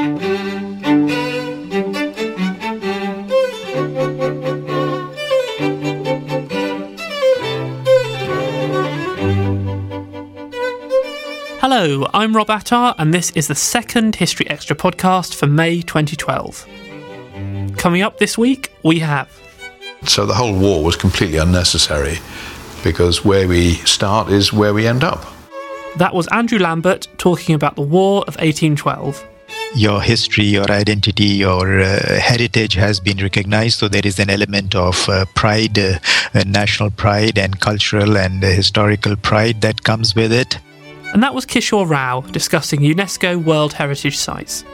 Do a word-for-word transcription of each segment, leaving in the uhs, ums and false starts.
Hello, I'm Rob Attar, and this is the second History Extra podcast for May twenty twelve. Coming up this week, we have... So the whole war was completely unnecessary, because where we start is where we end up. That was Andrew Lambert talking about the War of eighteen twelve. Your history, your identity, your uh, heritage has been recognized, so there is an element of uh, pride, uh, uh, national pride and cultural and uh, historical pride that comes with it. And that was Kishore Rao discussing UNESCO World Heritage Sites.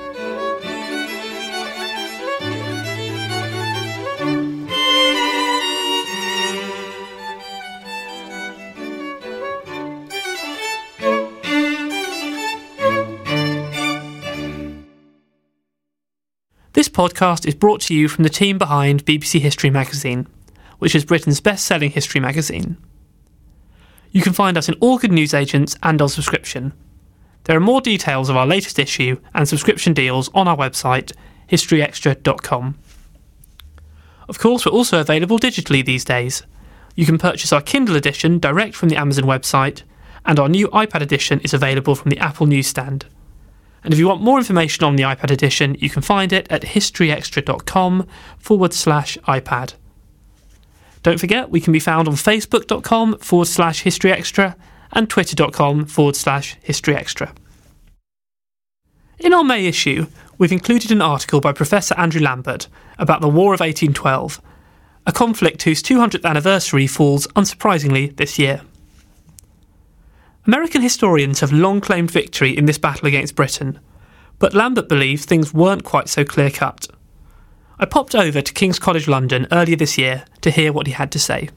This podcast is brought to you from the team behind B B C History Magazine, which is Britain's best-selling history magazine. You can find us in all good newsagents and on subscription. There are more details of our latest issue and subscription deals on our website, history extra dot com. Of course, we're also available digitally these days. You can purchase our Kindle edition direct from the Amazon website, and our new iPad edition is available from the Apple newsstand. And if you want more information on the iPad edition, you can find it at history extra dot com forward slash iPad. Don't forget, we can be found on facebook.com forward slash historyextra and twitter.com forward slash historyextra. In our May issue, we've included an article by Professor Andrew Lambert about the War of eighteen twelve, a conflict whose two hundredth anniversary falls, unsurprisingly, this year. American historians have long claimed victory in this battle against Britain, but Lambert believes things weren't quite so clear-cut. I popped over to King's College London earlier this year to hear what he had to say.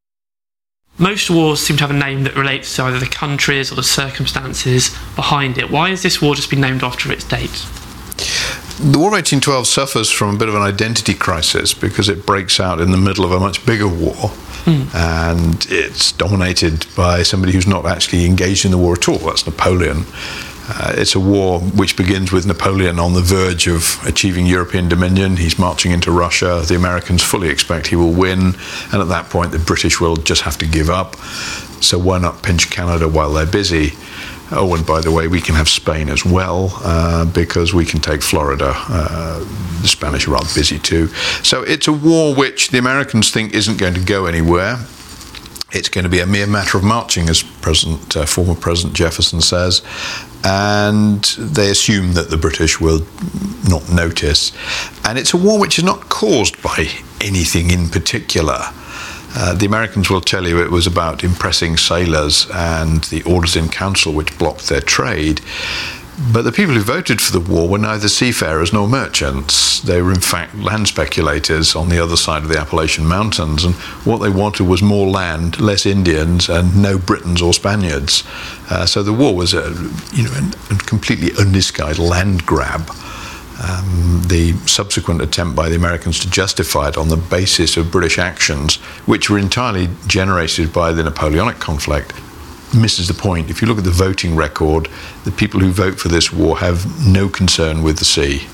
Most wars seem to have a name that relates to either the countries or the circumstances behind it. Why has this war just been named after its date? The War of eighteen twelve suffers from a bit of an identity crisis because it breaks out in the middle of a much bigger war, mm. and it's dominated by somebody who's not actually engaged in the war at all. That's Napoleon. Uh, it's a war which begins with Napoleon on the verge of achieving European dominion. He's marching into Russia. The Americans fully expect he will win, and at that point the British will just have to give up. So why not pinch Canada while they're busy? Oh, and by the way, we can have Spain as well, uh, because we can take Florida. Uh, the Spanish are rather busy too. So it's a war which the Americans think isn't going to go anywhere. It's going to be a mere matter of marching, as President, uh, former President Jefferson says, and they assume that the British will not notice. And it's a war which is not caused by anything in particular. Uh, the Americans will tell you it was about impressing sailors and the orders in council which blocked their trade. But the people who voted for the war were neither seafarers nor merchants. They were in fact land speculators on the other side of the Appalachian Mountains, and what they wanted was more land, less Indians, and no Britons or Spaniards. Uh, so the war was a, you know, a, a completely undisguised land grab. Um, the subsequent attempt by the Americans to justify it on the basis of British actions, which were entirely generated by the Napoleonic conflict, misses the point. If you look at the voting record, the people who vote for this war have no concern with the sea.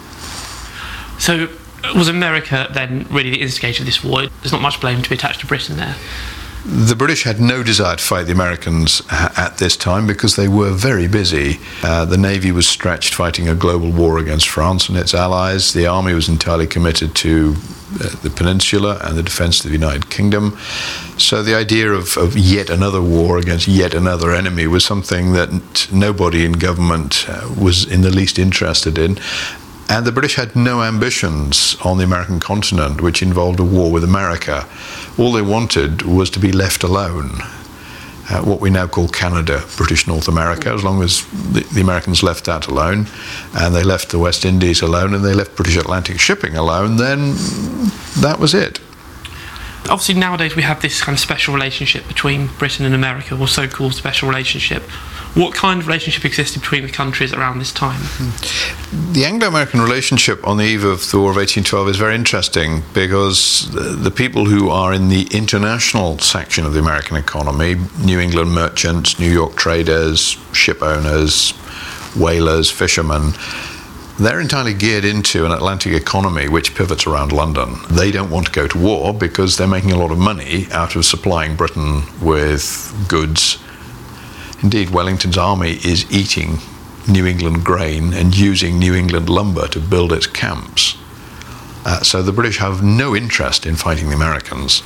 So was America then really the instigator of this war? There's not much blame to be attached to Britain there. The British had no desire to fight the Americans at this time because they were very busy. Uh, the Navy was stretched fighting a global war against France and its allies. The Army was entirely committed to uh, the Peninsula and the defence of the United Kingdom. So the idea of, of yet another war against yet another enemy was something that nobody in government uh, was in the least interested in. And the British had no ambitions on the American continent which involved a war with America. All they wanted was to be left alone. Uh, what we now call Canada, British North America, as long as the, the Americans left that alone, and they left the West Indies alone, and they left British Atlantic shipping alone, then that was it. Obviously nowadays we have this kind of special relationship between Britain and America, or so-called special relationship. What kind of relationship existed between the countries around this time? The Anglo-American relationship on the eve of the War of eighteen twelve is very interesting because the, the people who are in the international section of the American economy, New England merchants, New York traders, ship owners, whalers, fishermen, they're entirely geared into an Atlantic economy which pivots around London. They don't want to go to war because they're making a lot of money out of supplying Britain with goods. Indeed, Wellington's army is eating New England grain and using New England lumber to build its camps. Uh, so the British have no interest in fighting the Americans.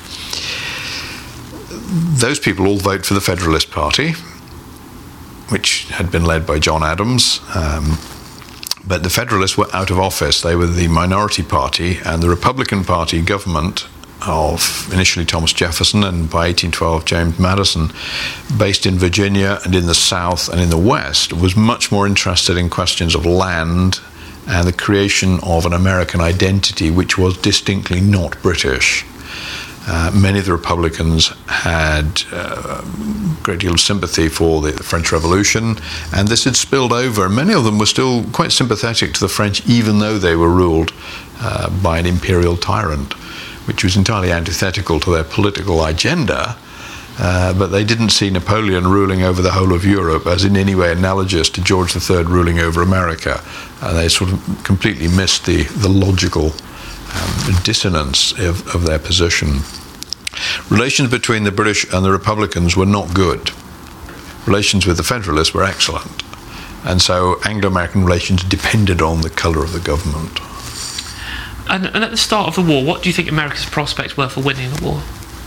Those people all vote for the Federalist Party, which had been led by John Adams. Um, but the Federalists were out of office. They were the minority party, and the Republican Party government of initially Thomas Jefferson and by eighteen twelve James Madison, based in Virginia and in the South and in the West, was much more interested in questions of land and the creation of an American identity which was distinctly not British. Uh, many of the Republicans had uh, a great deal of sympathy for the, the French Revolution, and this had spilled over. Many of them were still quite sympathetic to the French, even though they were ruled uh, by an imperial tyrant, which was entirely antithetical to their political agenda. Uh, but they didn't see Napoleon ruling over the whole of Europe as in any way analogous to George the Third ruling over America. Uh, they sort of completely missed the, the logical um, dissonance of, of their position. Relations between the British and the Republicans were not good. Relations with the Federalists were excellent. And so Anglo-American relations depended on the colour of the government. And, and at the start of the war, what do you think America's prospects were for winning the war?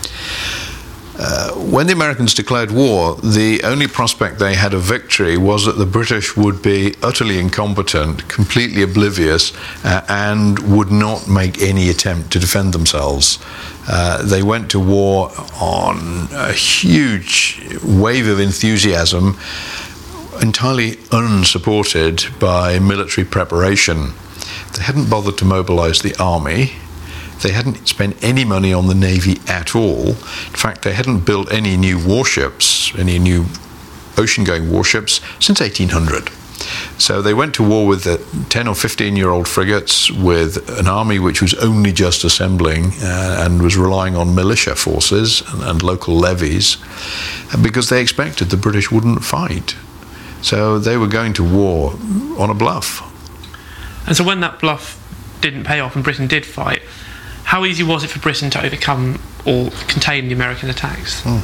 Uh, when the Americans declared war, the only prospect they had of victory was that the British would be utterly incompetent, completely oblivious, uh, and would not make any attempt to defend themselves. Uh, they went to war on a huge wave of enthusiasm, entirely unsupported by military preparation. They hadn't bothered to mobilize the army. They hadn't spent any money on the Navy at all. In fact, they hadn't built any new warships, any new ocean-going warships, since eighteen hundred. So they went to war with the ten or fifteen-year-old frigates, with an army which was only just assembling uh, and was relying on militia forces and, and local levies, because they expected the British wouldn't fight. So they were going to war on a bluff. And so when that bluff didn't pay off and Britain did fight, how easy was it for Britain to overcome or contain the American attacks? Hmm.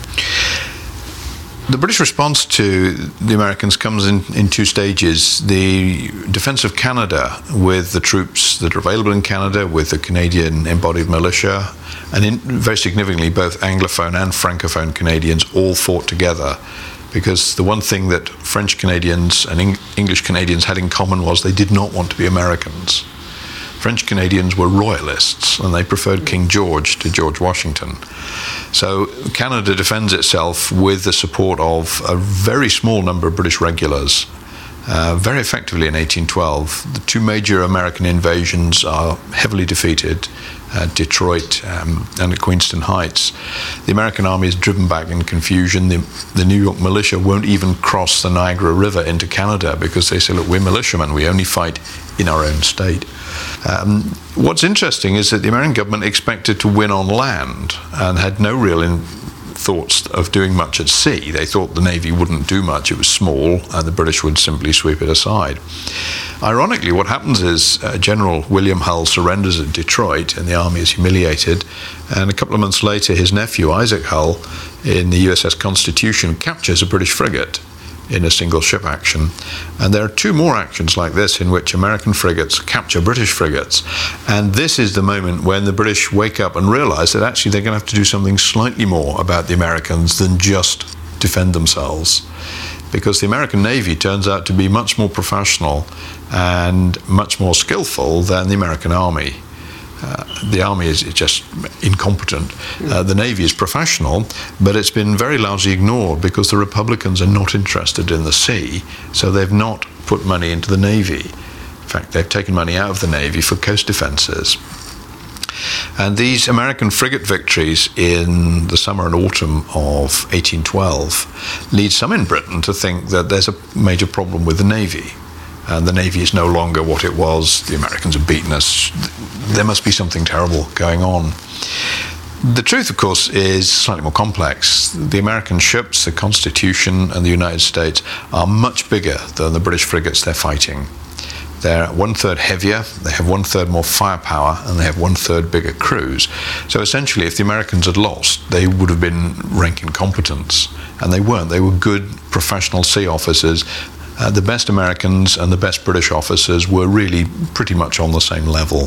The British response to the Americans comes in, in two stages. The defence of Canada, with the troops that are available in Canada, with the Canadian embodied militia, and in, very significantly both Anglophone and Francophone Canadians all fought together, because the one thing that French Canadians and Eng- English Canadians had in common was they did not want to be Americans. French Canadians were royalists, and they preferred King George to George Washington. So Canada defends itself with the support of a very small number of British regulars, uh, very effectively in eighteen twelve. The two major American invasions are heavily defeated, uh, Detroit um, and at Queenston Heights. The American army is driven back in confusion. The, the New York militia won't even cross the Niagara River into Canada because they say, look, we're militiamen, we only fight in our own state. Um, what's interesting is that the American government expected to win on land and had no real in thoughts of doing much at sea. They thought the Navy wouldn't do much, it was small, and the British would simply sweep it aside. Ironically, what happens is uh, General William Hull surrenders at Detroit and the army is humiliated, and a couple of months later his nephew Isaac Hull in the U S S Constitution captures a British frigate in a single ship action. And there are two more actions like this in which American frigates capture British frigates. And this is the moment when the British wake up and realize that actually they're going to have to do something slightly more about the Americans than just defend themselves. Because the American Navy turns out to be much more professional and much more skillful than the American Army. Uh, the Army is just incompetent. Uh, the Navy is professional, but it's been very largely ignored because the Republicans are not interested in the sea, so they've not put money into the Navy. In fact, they've taken money out of the Navy for coast defences. And these American frigate victories in the summer and autumn of eighteen twelve lead some in Britain to think that there's a major problem with the Navy. And the Navy is no longer what it was. The Americans have beaten us. There must be something terrible going on. The truth, of course, is slightly more complex. The American ships, the Constitution, and the United States are much bigger than the British frigates they're fighting. They're one-third heavier, they have one-third more firepower, and they have one-third bigger crews. So essentially, if the Americans had lost, they would have been rank incompetents. And they weren't. They were good professional sea officers. Uh, the best Americans and the best British officers were really pretty much on the same level.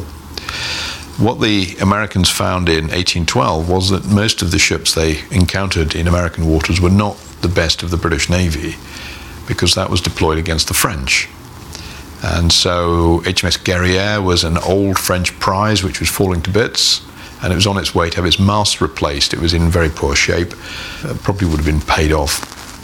What the Americans found in eighteen twelve was that most of the ships they encountered in American waters were not the best of the British Navy, because that was deployed against the French. And so H M S Guerrière was an old French prize which was falling to bits, and it was on its way to have its mast replaced. It was in very poor shape. It probably would have been paid off.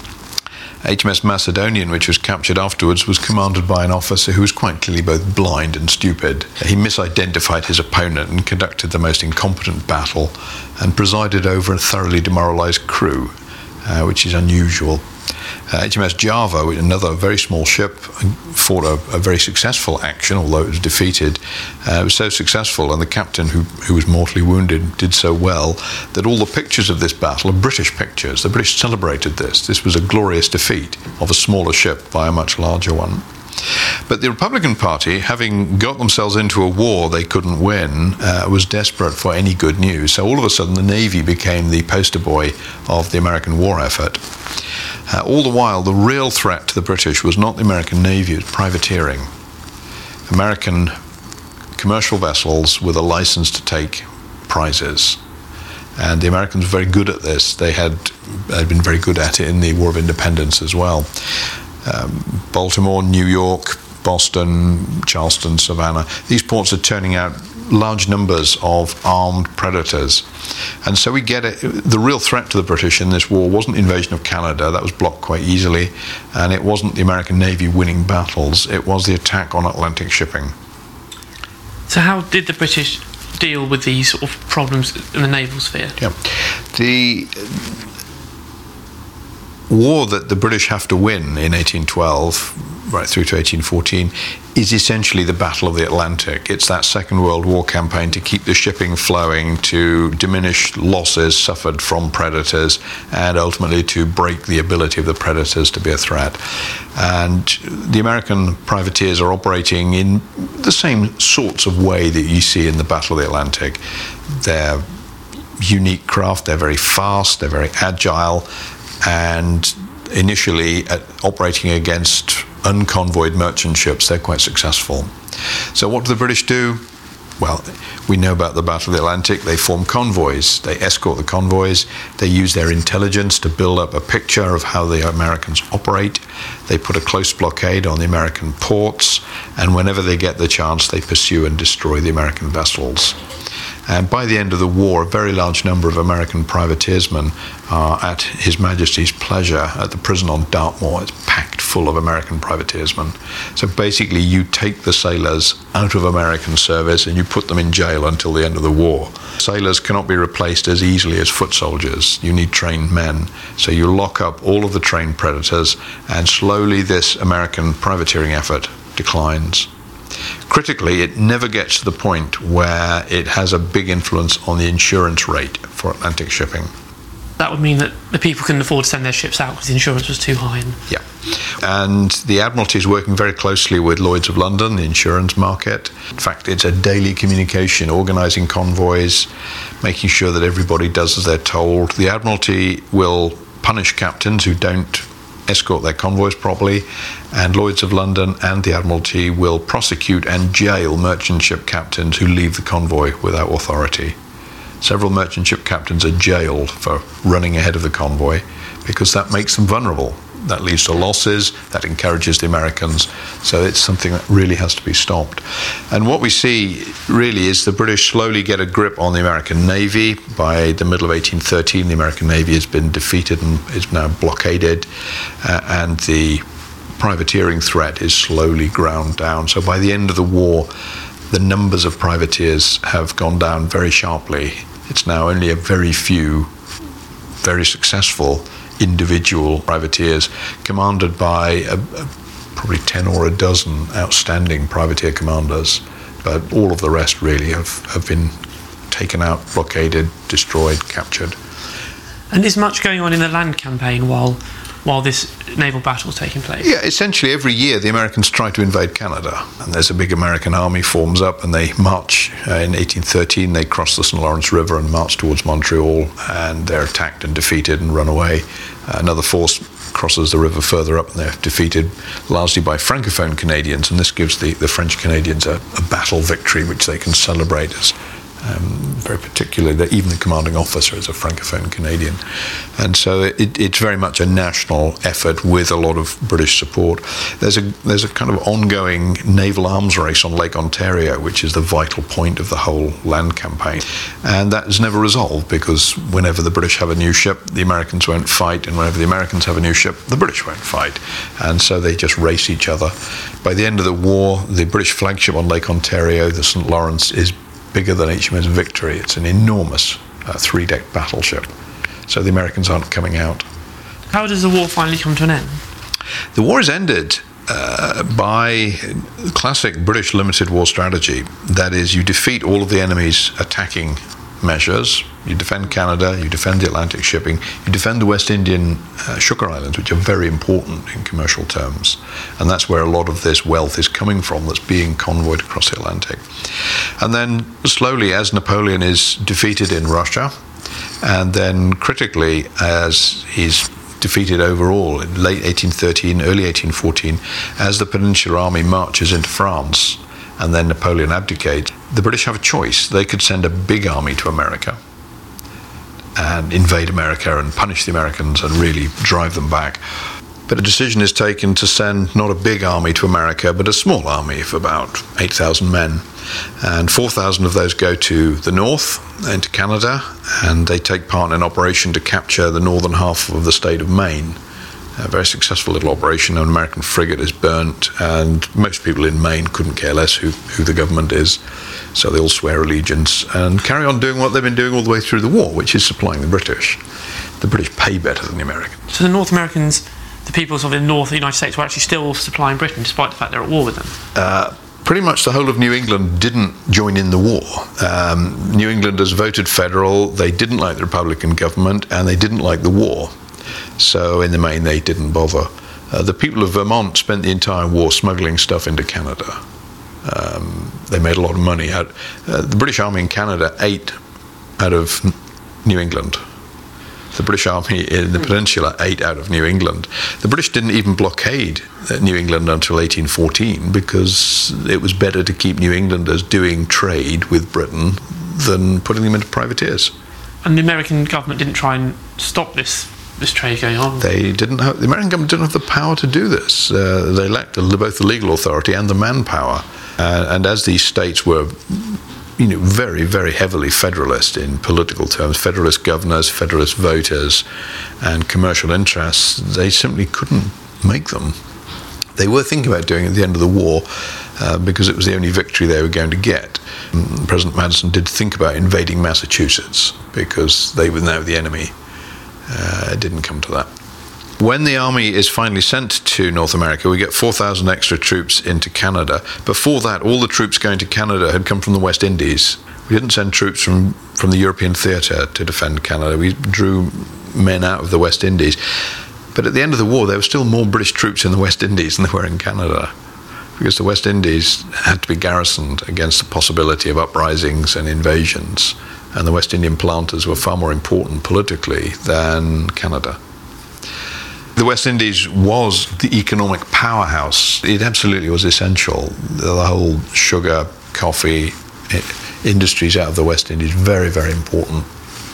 H M S Macedonian, which was captured afterwards, was commanded by an officer who was quite clearly both blind and stupid. He misidentified his opponent and conducted the most incompetent battle and presided over a thoroughly demoralized crew, uh, which is unusual. Uh, H M S Java, another very small ship, fought a, a very successful action, although it was defeated. Uh, it was so successful, and the captain, who, who was mortally wounded, did so well, that all the pictures of this battle are British pictures. The British celebrated this. This was a glorious defeat of a smaller ship by a much larger one. But the Republican Party, having got themselves into a war they couldn't win, uh, was desperate for any good news. So all of a sudden the Navy became the poster boy of the American war effort. Uh, all the while, the real threat to the British was not the American Navy, it was privateering. American commercial vessels with a license to take prizes. And the Americans were very good at this. They had, had been very good at it in the War of Independence as well. Um, Baltimore, New York, Boston, Charleston, Savannah, these ports are turning out large numbers of armed predators. And so we get it. The real threat to the British in this war wasn't invasion of Canada, that was blocked quite easily, and it wasn't the American Navy winning battles, it was the attack on Atlantic shipping. So how did the British deal with these sort of problems in the naval sphere? Yeah. The war that the British have to win in eighteen twelve, right through to eighteen fourteen, is essentially the Battle of the Atlantic. It's that Second World War campaign to keep the shipping flowing, to diminish losses suffered from predators, and ultimately to break the ability of the predators to be a threat. And the American privateers are operating in the same sorts of way that you see in the Battle of the Atlantic. They're unique craft, they're very fast, they're very agile, and initially at operating against unconvoyed merchant ships, they're quite successful. So what do the British do? Well, we know about the Battle of the Atlantic. They form convoys, they escort the convoys, they use their intelligence to build up a picture of how the Americans operate, they put a close blockade on the American ports, and whenever they get the chance, they pursue and destroy the American vessels. And by the end of the war, a very large number of American privateersmen are at His Majesty's pleasure at the prison on Dartmoor. It's packed full of American privateersmen. So basically, you take the sailors out of American service and you put them in jail until the end of the war. Sailors cannot be replaced as easily as foot soldiers. You need trained men. So you lock up all of the trained predators, and slowly this American privateering effort declines. Critically, it never gets to the point where it has a big influence on the insurance rate for Atlantic shipping. That would mean that the people couldn't afford to send their ships out because the insurance was too high. And yeah. And the Admiralty is working very closely with Lloyd's of London, the insurance market. In fact, it's a daily communication, organising convoys, making sure that everybody does as they're told. The Admiralty will punish captains who don't escort their convoys properly, and Lloyd's of London and the Admiralty will prosecute and jail merchant ship captains who leave the convoy without authority. Several merchant ship captains are jailed for running ahead of the convoy because that makes them vulnerable. That leads to losses, that encourages the Americans, so it's something that really has to be stopped. And what we see really is the British slowly get a grip on the American Navy. By the middle of eighteen thirteen, the American Navy has been defeated and is now blockaded, uh, and the privateering threat is slowly ground down. So by the end of the war, the numbers of privateers have gone down very sharply. It's now only a very few very successful individual privateers commanded by a, a, probably ten or a dozen outstanding privateer commanders, but all of the rest really have, have been taken out, blockaded, destroyed, captured. And is much going on in the land campaign while while this naval battle is taking place? Yeah, essentially every year the Americans try to invade Canada, and there's a big American army forms up, and they march. Uh, in eighteen thirteen, they cross the Saint Lawrence River and march towards Montreal, and they're attacked and defeated and run away. Uh, another force crosses the river further up, and they're defeated largely by Francophone Canadians, and this gives the, the French Canadians a, a battle victory which they can celebrate as Um, very particularly that even the commanding officer is a Francophone Canadian. And so it, it's very much a national effort with a lot of British support. There's a there's a kind of ongoing naval arms race on Lake Ontario, which is the vital point of the whole land campaign. And that is never resolved, because whenever the British have a new ship, the Americans won't fight, and whenever the Americans have a new ship, the British won't fight. And so they just race each other. By the end of the war, the British flagship on Lake Ontario, the Saint Lawrence, is bigger than H M S Victory. It's an enormous uh, three-deck battleship. So the Americans aren't coming out. How does the war finally come to an end? The war is ended uh, by classic British limited war strategy. That is, you defeat all of the enemy's attacking measures. You defend Canada, you defend the Atlantic shipping, you defend the West Indian uh, Sugar Islands, which are very important in commercial terms. And that's where a lot of this wealth is coming from that's being convoyed across the Atlantic. And then slowly, as Napoleon is defeated in Russia, and then critically, as he's defeated overall in late eighteen thirteen, early eighteen fourteen, as the Peninsular Army marches into France, and then Napoleon abdicates, the British have a choice. They could send a big army to America and invade America and punish the Americans and really drive them back. But a decision is taken to send not a big army to America, but a small army of about eight thousand men. And four thousand of those go to the north, into Canada, and they take part in an operation to capture the northern half of the state of Maine. A very successful little operation. An American frigate is burnt, and most people in Maine couldn't care less who, who the government is. So they all swear allegiance and carry on doing what they've been doing all the way through the war, which is supplying the British. The British pay better than the Americans. So the North Americans, the peoples of the north of the United States, were actually still supplying Britain, despite the fact they're at war with them? Uh, pretty much the whole of New England didn't join in the war. Um, New Englanders voted federal, they didn't like the Republican government, and they didn't like the war. So in the main, they didn't bother. Uh, the people of Vermont spent the entire war smuggling stuff into Canada. Um, they made a lot of money out. Uh, the British Army in Canada ate out of New England. The British Army in the Peninsula ate out of New England. The British didn't even blockade New England until eighteen fourteen, because it was better to keep New Englanders doing trade with Britain than putting them into privateers. And the American government didn't try and stop this this trade going on? They didn't have, the American government didn't have the power to do this. Uh, they lacked both the legal authority and the manpower. Uh, and as these states were, you know, very, very heavily federalist in political terms, federalist governors, federalist voters, and commercial interests, they simply couldn't make them. They were thinking about doing it at the end of the war uh, because it was the only victory they were going to get. Um, President Madison did think about invading Massachusetts because they were now the enemy. Uh, it didn't come to that. When the army is finally sent to North America, we get four thousand extra troops into Canada. Before that, all the troops going to Canada had come from the West Indies. We didn't send troops from, from the European theatre to defend Canada. We drew men out of the West Indies. But at the end of the war, there were still more British troops in the West Indies than there were in Canada, because the West Indies had to be garrisoned against the possibility of uprisings and invasions. And the West Indian planters were far more important politically than Canada. The West Indies was the economic powerhouse. It absolutely was essential. The whole sugar, coffee industries out of the West Indies, very, very important.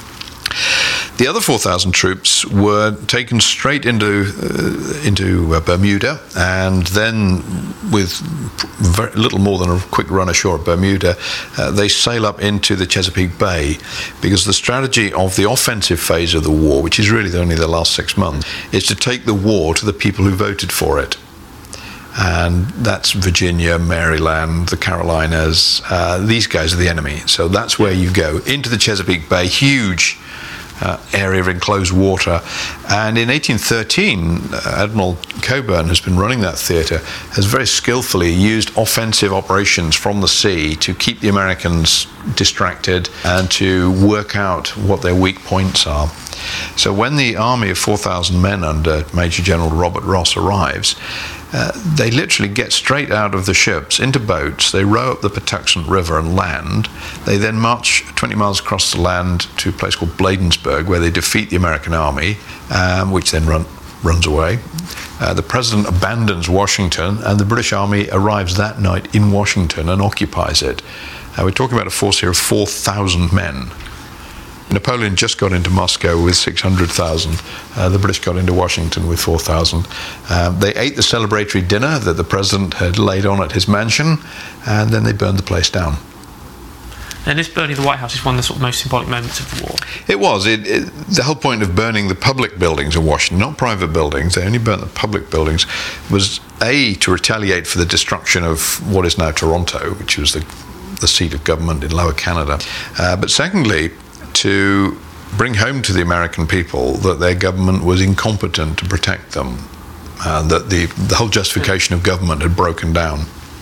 The other four thousand troops were taken straight into uh, into uh, Bermuda, and then with very little more than a quick run ashore at Bermuda, uh, they sail up into the Chesapeake Bay, because the strategy of the offensive phase of the war, which is really only the last six months, is to take the war to the people who voted for it. And that's Virginia, Maryland, the Carolinas. Uh, these guys are the enemy. So that's where you go, into the Chesapeake Bay, huge Uh, area of enclosed water. And in eighteen thirteen, uh, Admiral Coburn, who's been running that theatre, has very skillfully used offensive operations from the sea to keep the Americans distracted and to work out what their weak points are. So when the army of four thousand men under Major General Robert Ross arrives, uh, they literally get straight out of the ships into boats. They row up the Patuxent River and land. They then march twenty miles across the land to a place called Bladensburg, where they defeat the American army, um, which then run, runs away. Uh, the president abandons Washington, and the British army arrives that night in Washington and occupies it. Uh, we're talking about a force here of four thousand men. Napoleon just got into Moscow with six hundred thousand. Uh, the British got into Washington with four thousand. Um, they ate the celebratory dinner that the president had laid on at his mansion, and then they burned the place down. And this burning of the White House is one of the sort of most symbolic moments of the war. It was. It, it, the whole point of burning the public buildings in Washington, not private buildings, they only burnt the public buildings, was A, to retaliate for the destruction of what is now Toronto, which was the, the seat of government in Lower Canada. Uh, but secondly, to bring home to the American people that their government was incompetent to protect them, uh, that the, the whole justification of government had broken down.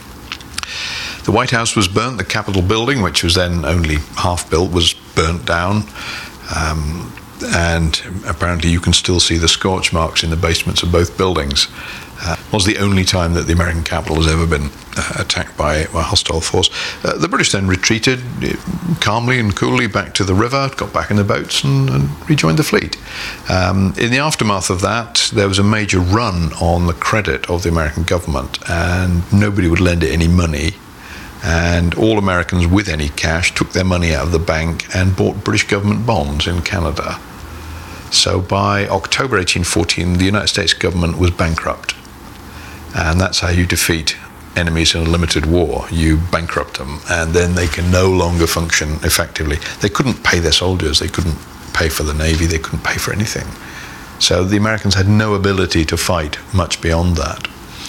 The White House was burnt. The Capitol building, which was then only half built, was burnt down. Um, and apparently you can still see the scorch marks in the basements of both buildings. Uh, was the only time that the American capital has ever been uh, attacked by a hostile force. Uh, the British then retreated uh, calmly and coolly back to the river, got back in the boats and, and rejoined the fleet. Um, in the aftermath of that, there was a major run on the credit of the American government, and nobody would lend it any money. And all Americans with any cash took their money out of the bank and bought British government bonds in Canada. So by October eighteen fourteen, the United States government was bankrupt. And that's how you defeat enemies in a limited war. You bankrupt them, and then they can no longer function effectively. They couldn't pay their soldiers, they couldn't pay for the Navy, they couldn't pay for anything. So the Americans had no ability to fight much beyond that.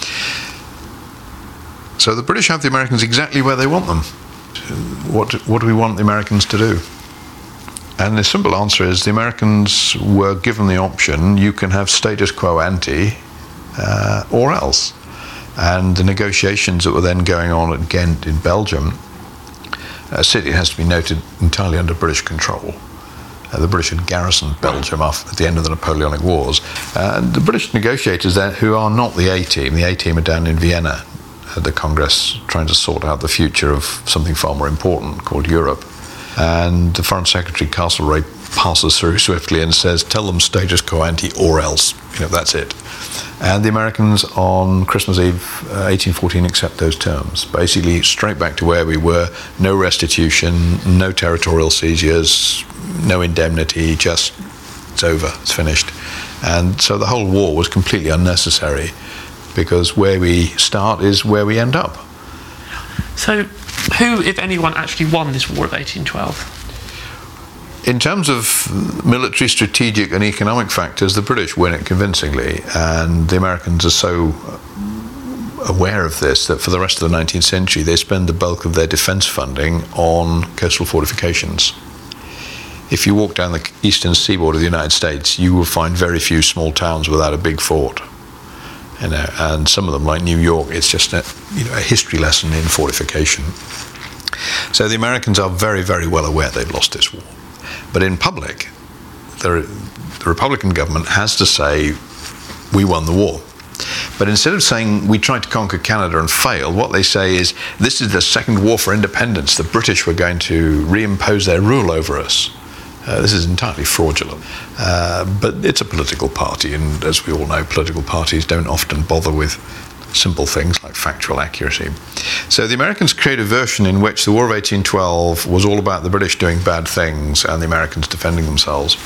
So the British have the Americans exactly where they want them. What, what do we want the Americans to do? And the simple answer is the Americans were given the option: you can have status quo ante, uh, or else. And the negotiations that were then going on at Ghent in Belgium, a city, it has to be noted, entirely under British control. Uh, the British had garrisoned Belgium off at the end of the Napoleonic Wars. Uh, the British negotiators there, who are not the A-team, the A-team are down in Vienna at the Congress, trying to sort out the future of something far more important called Europe. And the Foreign Secretary Castlereagh passes through swiftly and says, tell them status quo ante or else. You know, that's it. And the Americans on Christmas Eve uh, eighteen fourteen accept those terms. Basically straight back to where we were, no restitution, no territorial seizures, no indemnity, just it's over, it's finished. And so the whole war was completely unnecessary, because where we start is where we end up. So who, if anyone, actually won this war of eighteen twelve? In terms of military, strategic and economic factors, the British win it convincingly, and the Americans are so aware of this that for the rest of the nineteenth century they spend the bulk of their defence funding on coastal fortifications. If you walk down the eastern seaboard of the United States, you will find very few small towns without a big fort. You know, and some of them, like New York, it's just a, you know, a history lesson in fortification. So the Americans are very, very well aware they've lost this war. But in public, the, the Republican government has to say, we won the war. But instead of saying, we tried to conquer Canada and failed, what they say is, this is the second war for independence. The British were going to reimpose their rule over us. Uh, this is entirely fraudulent. Uh, but it's a political party, and as we all know, political parties don't often bother with simple things like factual accuracy. So the Americans create a version in which the War of eighteen twelve was all about the British doing bad things and the Americans defending themselves.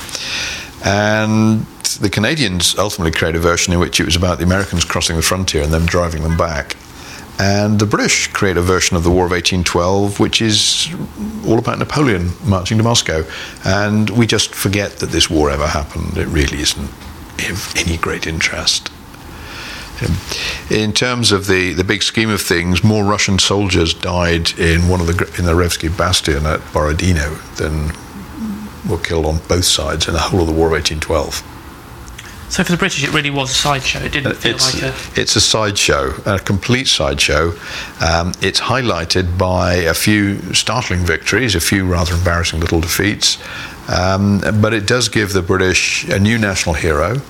And the Canadians ultimately create a version in which it was about the Americans crossing the frontier and them driving them back. And the British create a version of the War of eighteen twelve which is all about Napoleon marching to Moscow. And we just forget that this war ever happened. It really isn't of any great interest. In terms of the, the big scheme of things, more Russian soldiers died in one of the in the Revsky Bastion at Borodino than were killed on both sides in the whole of the War of eighteen twelve. So for the British, it really was a sideshow. It didn't feel it's, like a... It's a sideshow, a complete sideshow. Um, it's highlighted by a few startling victories, a few rather embarrassing little defeats, um, but it does give the British a new national hero,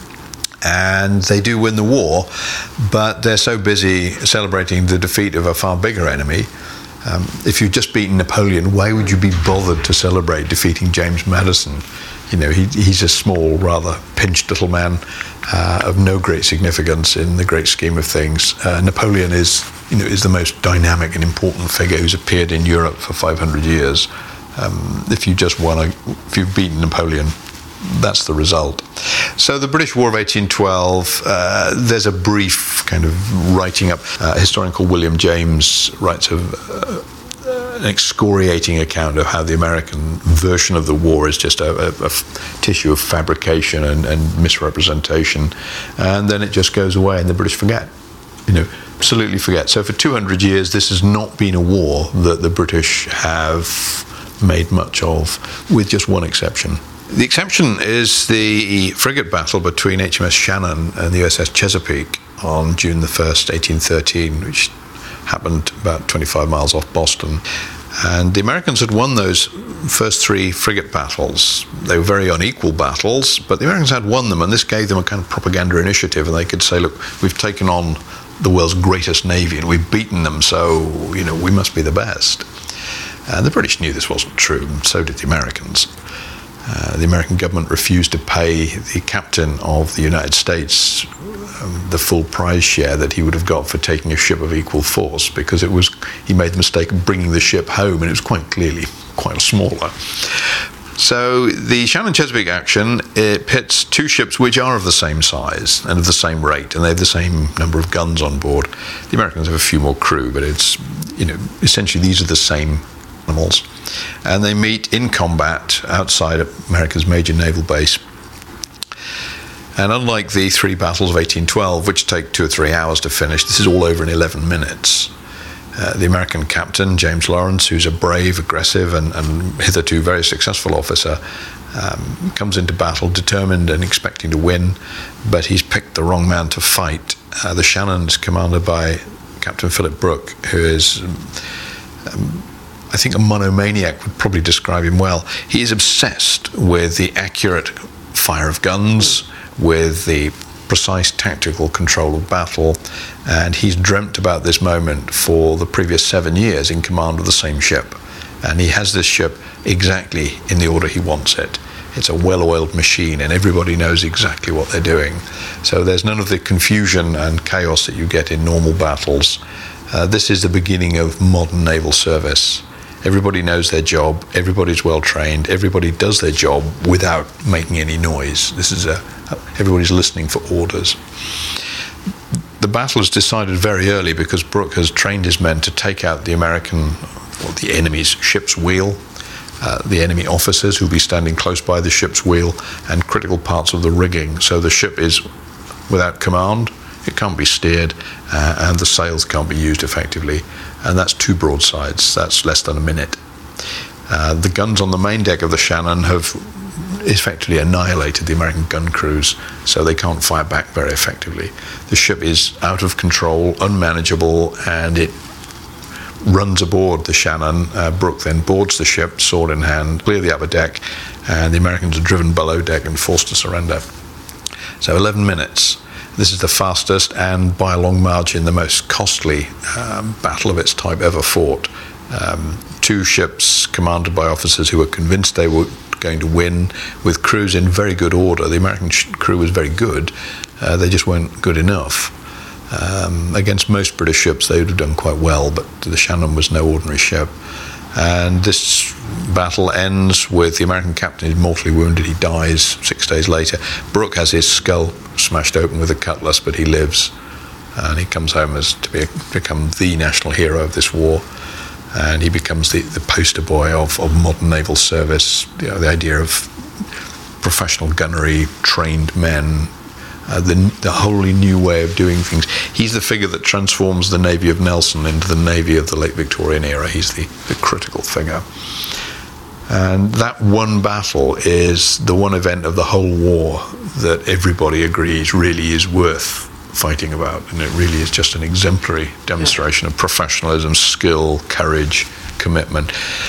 and they do win the war, but they're so busy celebrating the defeat of a far bigger enemy. Um, if you've just beaten Napoleon, why would you be bothered to celebrate defeating James Madison? You know, he, he's a small, rather pinched little man uh, of no great significance in the great scheme of things. Uh, Napoleon is, you know, is the most dynamic and important figure who's appeared in Europe for five hundred years. Um, if you just won, a, if you've beaten Napoleon, that's the result. So the British War of eighteen twelve, uh, there's a brief kind of writing up. Uh, a historian called William James writes a, uh, an excoriating account of how the American version of the war is just a, a, a f- tissue of fabrication and, and misrepresentation, and then it just goes away and the British forget, you know, absolutely forget. So for two hundred years this has not been a war that the British have made much of, with just one exception. The exception is the frigate battle between H M S Shannon and the U S S Chesapeake on June the first, eighteen thirteen, which happened about twenty-five miles off Boston. And the Americans had won those first three frigate battles. They were very unequal battles, but the Americans had won them, and this gave them a kind of propaganda initiative, and they could say, look, we've taken on the world's greatest navy and we've beaten them, so, you know, we must be the best. And the British knew this wasn't true, and so did the Americans. Uh, the American government refused to pay the captain of the United States um, the full prize share that he would have got for taking a ship of equal force, because it was he made the mistake of bringing the ship home, and it was quite clearly quite smaller. So the Shannon-Chesapeake action, it pits two ships which are of the same size and of the same rate, and they have the same number of guns on board. The Americans have a few more crew, but it's, you know, essentially these are the same animals, and they meet in combat outside America's major naval base. And unlike the three battles of eighteen twelve, which take two or three hours to finish, this is all over in eleven minutes. Uh, the American captain, James Lawrence, who's a brave, aggressive, and, and hitherto very successful officer, um, comes into battle determined and expecting to win, but he's picked the wrong man to fight. Uh, the Shannon's commanded by Captain Philip Brooke, who is um, I think a monomaniac would probably describe him well. He is obsessed with the accurate fire of guns, with the precise tactical control of battle, and he's dreamt about this moment for the previous seven years in command of the same ship. And he has this ship exactly in the order he wants it. It's a well-oiled machine, and everybody knows exactly what they're doing. So there's none of the confusion and chaos that you get in normal battles. Uh, this is the beginning of modern naval service. Everybody knows their job, everybody's well trained, everybody does their job without making any noise. This is a, everybody's listening for orders. The battle is decided very early because Brooke has trained his men to take out the American, or the enemy's ship's wheel, uh, the enemy officers who'll be standing close by the ship's wheel, and critical parts of the rigging. So the ship is without command, it can't be steered, uh, and the sails can't be used effectively. And that's two broadsides, that's less than a minute. Uh, the guns on the main deck of the Shannon have effectively annihilated the American gun crews, so they can't fire back very effectively. The ship is out of control, unmanageable, and it runs aboard the Shannon. Uh, Brooke then boards the ship, sword in hand, clear the upper deck, and the Americans are driven below deck and forced to surrender. So eleven minutes. This is the fastest and, by a long margin, the most costly um, battle of its type ever fought. Um, two ships commanded by officers who were convinced they were going to win, with crews in very good order. The American sh- crew was very good, uh, they just weren't good enough. Um, against most British ships they would have done quite well, but the Shannon was no ordinary ship. And this battle ends with the American captain is mortally wounded. He dies six days later. Brooke has his skull smashed open with a cutlass, but he lives, and he comes home as to be, become the national hero of this war, and he becomes the, the poster boy of, of modern naval service. You know, the idea of professional gunnery, trained men, uh, the, the wholly new way of doing things. He's the figure that transforms the Navy of Nelson into the Navy of the late Victorian era. He's the, the critical figure. And that one battle is the one event of the whole war that everybody agrees really is worth fighting about. And it really is just an exemplary demonstration of professionalism, skill, courage, commitment.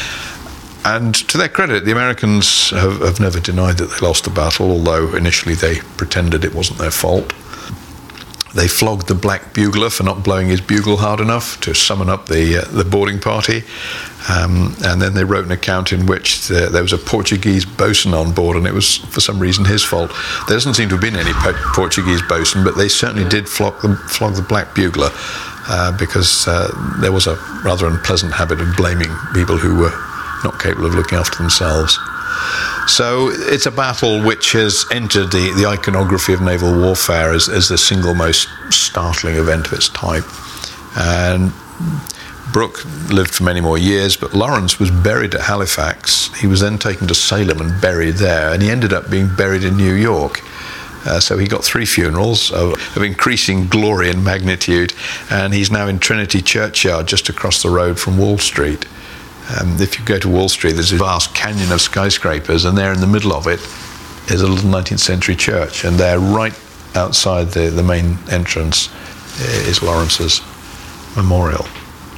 And to their credit, the Americans have, have never denied that they lost the battle, although initially they pretended it wasn't their fault. They flogged the black bugler for not blowing his bugle hard enough to summon up the uh, the boarding party. Um, and then they wrote an account in which the, there was a Portuguese bosun on board, and it was for some reason his fault. There doesn't seem to have been any po- Portuguese bosun, but they certainly did flog the, flog the black bugler uh, because uh, there was a rather unpleasant habit of blaming people who were not capable of looking after themselves. So it's a battle which has entered the, the iconography of naval warfare as, as the single most startling event of its type. And Brooke lived for many more years, but Lawrence was buried at Halifax. He was then taken to Salem and buried there, and he ended up being buried in New York. Uh, so he got three funerals of, of increasing glory and magnitude, and he's now in Trinity Churchyard just across the road from Wall Street. Um, if you go to Wall Street, there's a vast canyon of skyscrapers, and there in the middle of it is a little nineteenth century church, and there right outside the, the main entrance is Lawrence's memorial.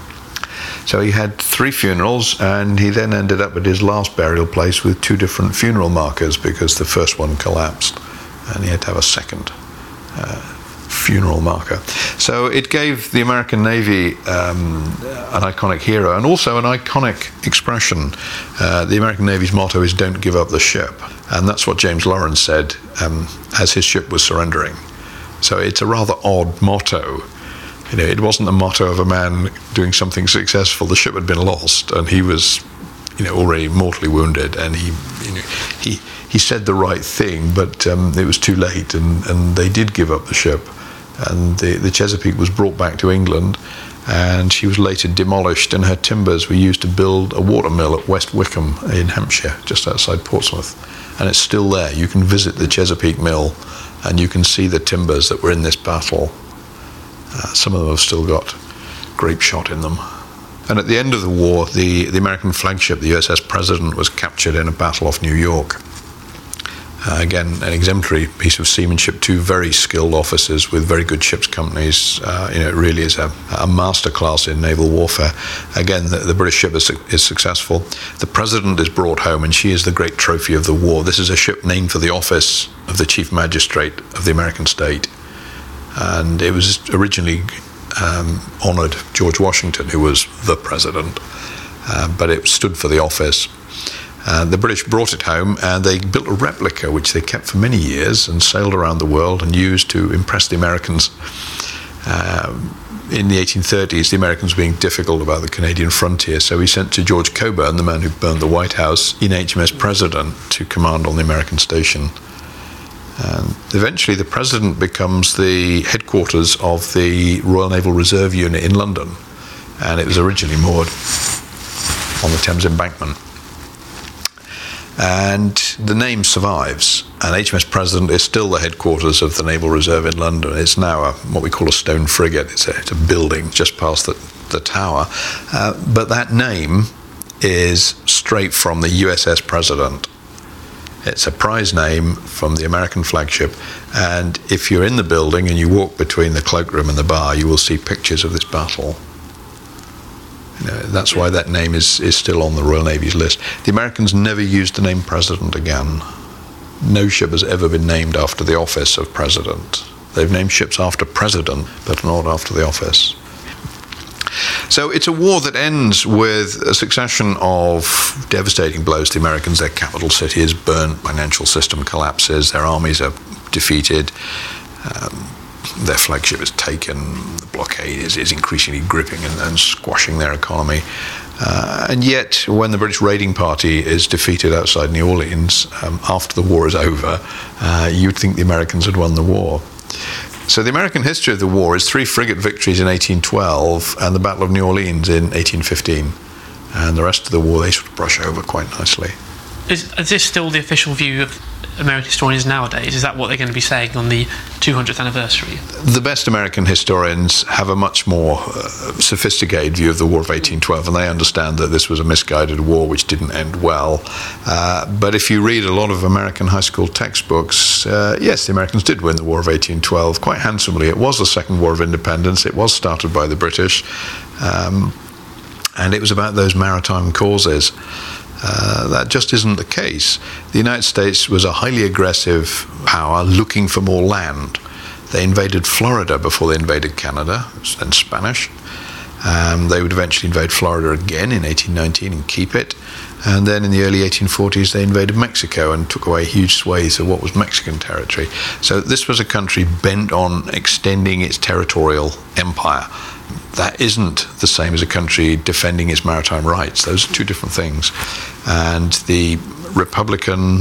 So he had three funerals, and he then ended up at his last burial place with two different funeral markers because the first one collapsed, and he had to have a second uh, funeral marker. So it gave the American Navy um, an iconic hero and also an iconic expression. Uh, the American Navy's motto is "Don't give up the ship," and that's what James Lawrence said um, as his ship was surrendering. So it's a rather odd motto. You know, it wasn't the motto of a man doing something successful. The ship had been lost, and he was, you know, already mortally wounded, and he, you know, he he said the right thing, but um, it was too late, and, and they did give up the ship. And the, the Chesapeake was brought back to England, and she was later demolished, and her timbers were used to build a watermill at West Wickham in Hampshire, just outside Portsmouth. And it's still there. You can visit the Chesapeake mill, and you can see the timbers that were in this battle. Uh, some of them have still got grape shot in them. And at the end of the war, the, the American flagship, the U S S President, was captured in a battle off New York. Uh, again, an exemplary piece of seamanship, two very skilled officers with very good ship's companies. Uh, you know, it really is a, a masterclass in naval warfare. Again, the, the British ship is, is successful. The President is brought home, and she is the great trophy of the war. This is a ship named for the office of the Chief Magistrate of the American state. And it was originally um, honoured George Washington, who was the President, uh, but it stood for the office. Uh, the British brought it home, and they built a replica which they kept for many years and sailed around the world and used to impress the Americans. Uh, in the eighteen thirties, the Americans were being difficult about the Canadian frontier, so he sent to George Coburn, the man who burned the White House, in H M S President to command on the American station. And eventually the President becomes the headquarters of the Royal Naval Reserve Unit in London, and it was originally moored on the Thames Embankment. And the name survives, and H M S President is still the headquarters of the Naval Reserve in London. It's now a, what we call a stone frigate. It's a, it's a building just past the, the tower. Uh, but that name is straight from the U S S President. It's a prize name from the American flagship, and if you're in the building and you walk between the cloakroom and the bar, you will see pictures of this battle. You know, that's why that name is, is still on the Royal Navy's list. The Americans never used the name President again. No ship has ever been named after the office of President. They've named ships after President, but not after the office. So it's a war that ends with a succession of devastating blows to the Americans. Their capital city is burnt, financial system collapses, their armies are defeated, um, their flagship is taken, the blockade is, is increasingly gripping and, and squashing their economy. Uh, and yet, when the British raiding party is defeated outside New Orleans, um, after the war is over, uh, you'd think the Americans had won the war. So the American history of the war is three frigate victories in eighteen twelve and the Battle of New Orleans in eighteen fifteen. And the rest of the war they sort of brush over quite nicely. Is, is this still the official view of American historians nowadays? Is that what they're going to be saying on the two hundredth anniversary? The best American historians have a much more uh, sophisticated view of the War of eighteen twelve, and they understand that this was a misguided war which didn't end well. Uh, but if you read a lot of American high school textbooks, uh, yes, the Americans did win the War of eighteen twelve quite handsomely. It was the Second War of Independence. It was started by the British, um, and it was about those maritime causes. Uh, that just isn't the case. The United States was a highly aggressive power looking for more land. They invaded Florida before they invaded Canada, then Spanish. Um, they would eventually invade Florida again in eighteen nineteen and keep it. And then in the early eighteen forties, they invaded Mexico and took away huge swathes of what was Mexican territory. So this was a country bent on extending its territorial empire. That isn't the same as a country defending its maritime rights. Those are two different things. And the Republican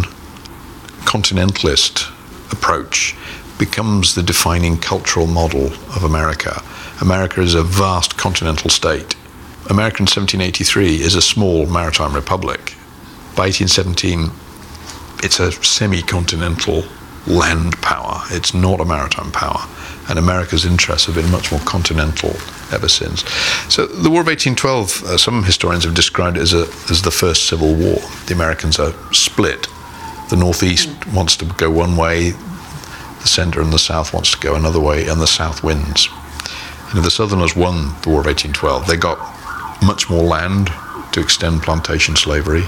continentalist approach becomes the defining cultural model of America. America is a vast continental state. America in seventeen eighty-three is a small maritime republic. By eighteen seventeen, it's a semi-continental land power. It's not a maritime power. And America's interests have been much more continental ever since. So the War of eighteen twelve, uh, some historians have described it as, a, as the first civil war. The Americans are split. The Northeast mm. wants to go one way, the center and the South wants to go another way, and the South wins. And the Southerners won the War of eighteen twelve. They got much more land to extend plantation slavery.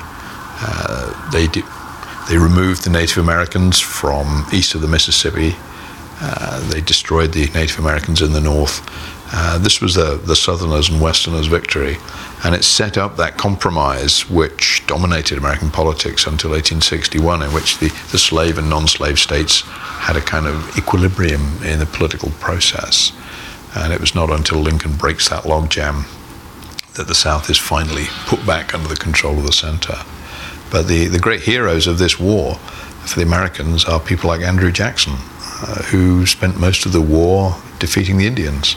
Uh, they did, they removed the Native Americans from east of the Mississippi. Uh, they destroyed the Native Americans in the north. Uh, this was the, the Southerners' and Westerners' victory, and it set up that compromise which dominated American politics until eighteen sixty-one, in which the, the slave and non-slave states had a kind of equilibrium in the political process. And it was not until Lincoln breaks that logjam that the South is finally put back under the control of the center. But the, the great heroes of this war for the Americans are people like Andrew Jackson, uh, who spent most of the war defeating the Indians.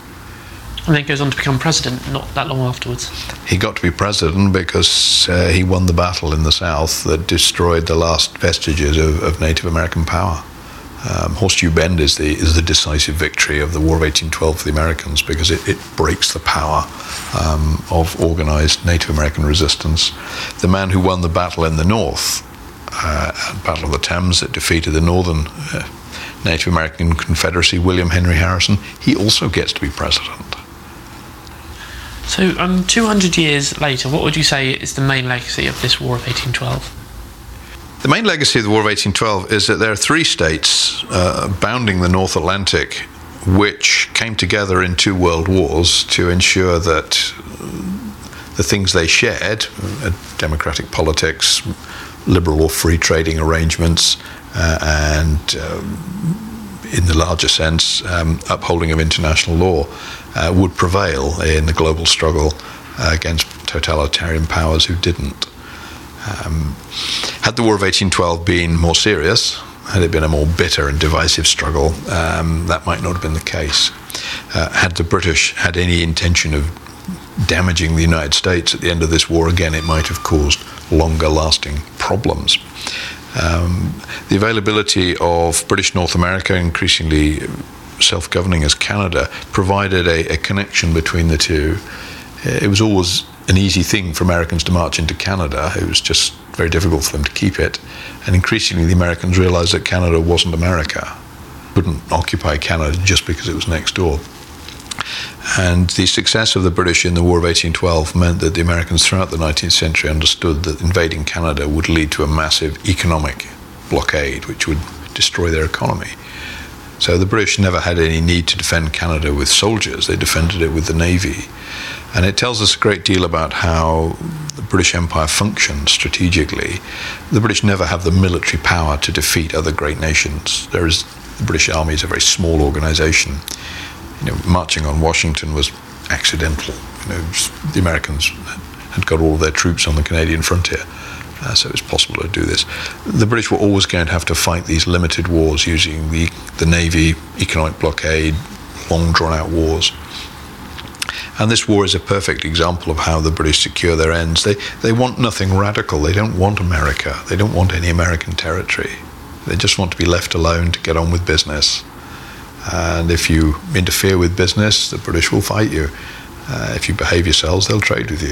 And then goes on to become president not that long afterwards. He got to be president because uh, he won the battle in the South that destroyed the last vestiges of, of Native American power. Um, Horseshoe Bend is the is the decisive victory of the War of eighteen twelve for the Americans, because it, it breaks the power um, of organized Native American resistance. The man who won the battle in the North, uh, Battle of the Thames, that defeated the Northern uh, Native American Confederacy, William Henry Harrison, he also gets to be president. So um, two hundred years later, what would you say is the main legacy of this War of eighteen twelve? The main legacy of the War of eighteen twelve is that there are three states uh, bounding the North Atlantic which came together in two world wars to ensure that the things they shared, uh, democratic politics, liberal or free trading arrangements, uh, and um, in the larger sense, um, upholding of international law, uh, would prevail in the global struggle uh, against totalitarian powers who didn't. Um, had the War of eighteen twelve been more serious, had it been a more bitter and divisive struggle, um, that might not have been the case. Uh, had the British had any intention of damaging the United States at the end of this war, again, it might have caused longer lasting problems. Um, the availability of British North America, increasingly self-governing as Canada, provided a, a connection between the two. It was always an easy thing for Americans to march into Canada. It was just very difficult for them to keep it. And increasingly the Americans realized that Canada wasn't America. Couldn't occupy Canada just because it was next door. And the success of the British in the War of eighteen twelve meant that the Americans throughout the nineteenth century understood that invading Canada would lead to a massive economic blockade, which would destroy their economy. So the British never had any need to defend Canada with soldiers. They defended it with the Navy. And it tells us a great deal about how the British Empire functioned strategically. The British never have the military power to defeat other great nations. There is, the British Army is a very small organization. You know, marching on Washington was accidental. You know, the Americans had got all of their troops on the Canadian frontier, uh, so it was possible to do this. The British were always going to have to fight these limited wars using the, the Navy, economic blockade, long drawn-out wars. And this war is a perfect example of how the British secure their ends. They they want nothing radical. They don't want America. They don't want any American territory. They just want to be left alone to get on with business. And if you interfere with business, the British will fight you. Uh, if you behave yourselves, they'll trade with you.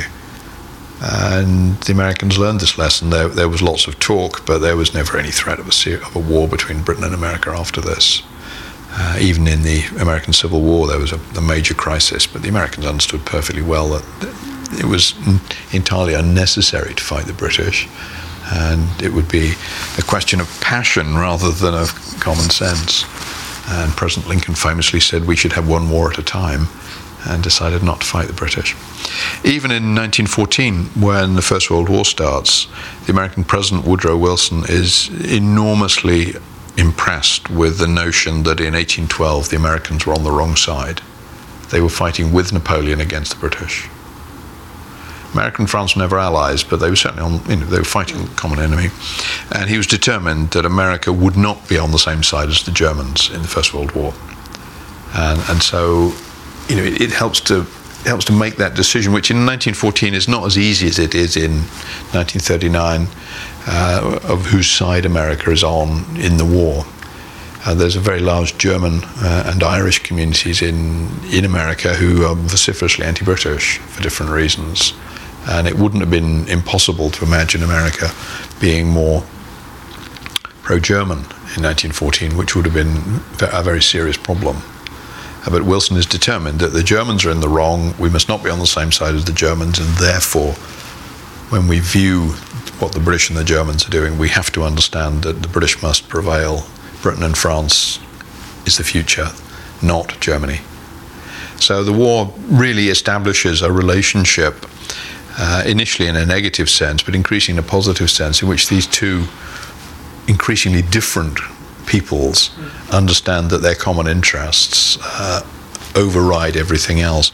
And the Americans learned this lesson. There, there was lots of talk, but there was never any threat of a, ser- of a war between Britain and America after this. Uh, even in the American Civil War, there was a, a major crisis, but the Americans understood perfectly well that it was entirely unnecessary to fight the British, and it would be a question of passion rather than of common sense. And President Lincoln famously said we should have one war at a time, and decided not to fight the British. Even in nineteen fourteen, when the First World War starts, the American President Woodrow Wilson is enormously impressed with the notion that in eighteen twelve the Americans were on the wrong side. They were fighting with Napoleon against the British. America and France were never allies, but they were certainly on, you know, they were fighting a common enemy. And he was determined that America would not be on the same side as the Germans in the First World War. And, and so, you know, it, it helps to it helps to make that decision, which in nineteen fourteen is not as easy as it is in nineteen thirty-nine, uh, of whose side America is on in the war. Uh, there's a very large German uh, and Irish communities in, in America who are vociferously anti-British for different reasons. And it wouldn't have been impossible to imagine America being more pro-German in nineteen fourteen, which would have been a very serious problem. Uh, but Wilson is determined that the Germans are in the wrong, we must not be on the same side as the Germans, and therefore, when we view what the British and the Germans are doing, we have to understand that the British must prevail. Britain and France is the future, not Germany. So the war really establishes a relationship, uh, initially in a negative sense, but increasingly in a positive sense, in which these two increasingly different peoples understand that their common interests uh, override everything else.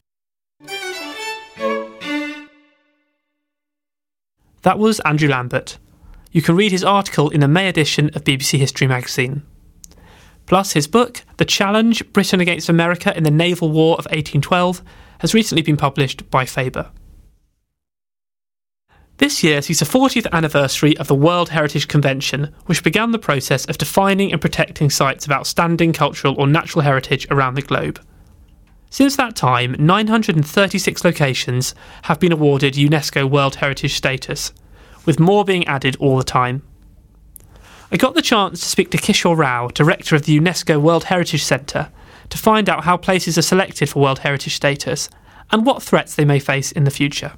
That was Andrew Lambert. You can read his article in the May edition of B B C History magazine. Plus, his book, The Challenge, Britain Against America in the Naval War of eighteen twelve, has recently been published by Faber. This year sees the fortieth anniversary of the World Heritage Convention, which began the process of defining and protecting sites of outstanding cultural or natural heritage around the globe. Since that time, nine hundred thirty-six locations have been awarded UNESCO World Heritage status, with more being added all the time. I got the chance to speak to Kishore Rao, director of the UNESCO World Heritage Centre, to find out how places are selected for World Heritage status and what threats they may face in the future.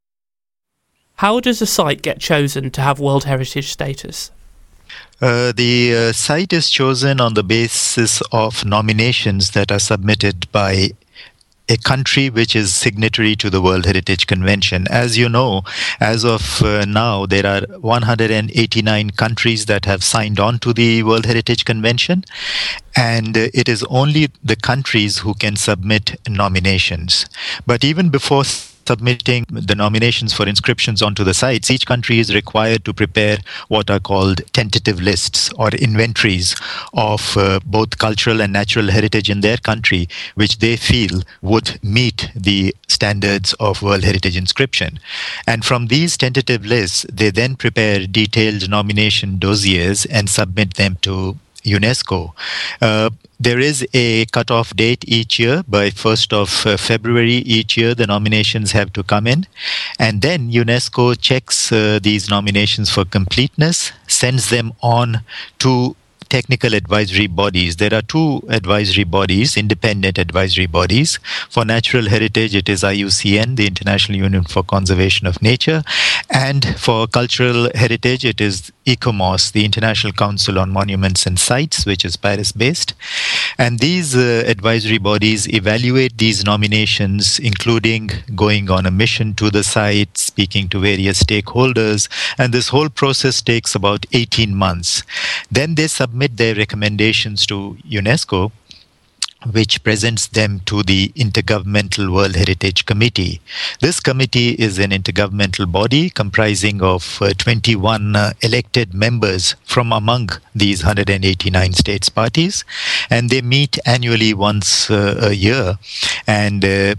How does a site get chosen to have World Heritage status? Uh, the uh, site is chosen on the basis of nominations that are submitted by a country which is signatory to the World Heritage Convention. As you know, as of uh, now, there are one hundred eighty-nine countries that have signed on to the World Heritage Convention, and uh, it is only the countries who can submit nominations. But even before submitting the nominations for inscriptions onto the sites, each country is required to prepare what are called tentative lists or inventories of uh, both cultural and natural heritage in their country, which they feel would meet the standards of World Heritage inscription. And from these tentative lists, they then prepare detailed nomination dossiers and submit them to UNESCO. Uh, there is a cut-off date each year. By first of uh, February each year, the nominations have to come in. And then UNESCO checks uh, these nominations for completeness, sends them on to technical advisory bodies. There are two advisory bodies, independent advisory bodies. For natural heritage, it is I U C N, the International Union for Conservation of Nature. And for cultural heritage, it is ICOMOS, the International Council on Monuments and Sites, which is Paris-based. And these uh, advisory bodies evaluate these nominations, including going on a mission to the site, speaking to various stakeholders. And this whole process takes about eighteen months. Then they submit their recommendations to UNESCO, which presents them to the Intergovernmental World Heritage Committee. This committee is an intergovernmental body comprising of uh, twenty-one uh, elected members from among these one hundred eighty-nine states parties, and they meet annually once uh, a year, and uh,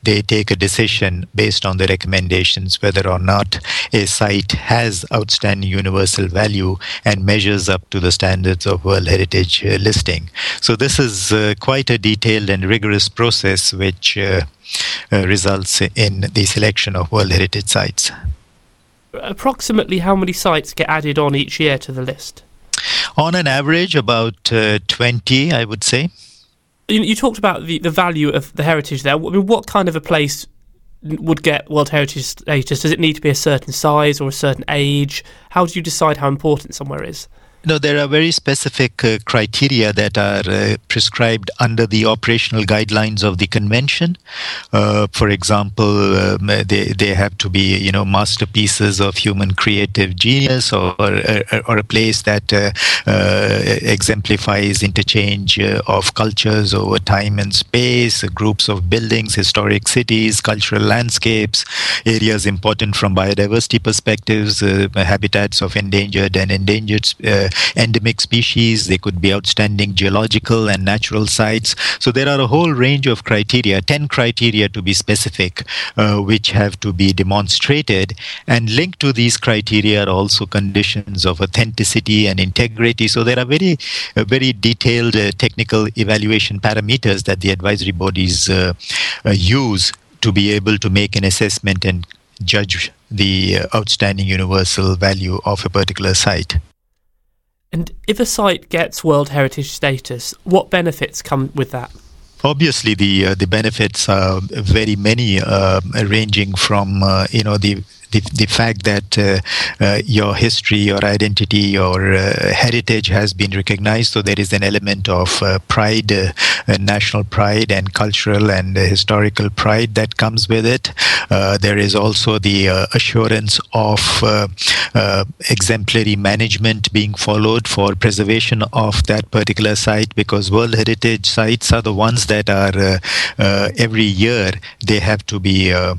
they take a decision based on the recommendations whether or not a site has outstanding universal value and measures up to the standards of World Heritage uh, listing. So this is uh, quite a detailed and rigorous process which uh, uh, results in the selection of World Heritage sites. Approximately how many sites get added on each year to the list? On an average, about uh, twenty, I would say. You, you talked about the, the value of the heritage there. I mean, what kind of a place would get World Heritage status? Does it need to be a certain size or a certain age? How do you decide how important somewhere is? No, there are very specific uh, criteria that are uh, prescribed under the operational guidelines of the convention. Uh, for example, um, they they have to be, you know, masterpieces of human creative genius, or or, or a place that uh, uh, exemplifies interchange uh, of cultures over time and space, uh, groups of buildings, historic cities, cultural landscapes, areas important from biodiversity perspectives, uh, habitats of endangered and endangered uh, endemic species. They could be outstanding geological and natural sites. So there are a whole range of criteria, ten criteria to be specific, uh, which have to be demonstrated. And linked to these criteria are also conditions of authenticity and integrity. So there are very, uh, very detailed uh, technical evaluation parameters that the advisory bodies uh, uh, use to be able to make an assessment and judge the uh, outstanding universal value of a particular site. And if a site gets World Heritage status, what benefits come with that? Obviously, the uh, the benefits are very many, uh, ranging from uh, you know the. The, the fact that uh, uh, your history, your identity, your uh, heritage has been recognized, so there is an element of uh, pride, uh, uh, national pride and cultural and uh, historical pride that comes with it. Uh, there is also the uh, assurance of uh, uh, exemplary management being followed for preservation of that particular site, because World Heritage sites are the ones that are uh, uh, every year they have to be uh,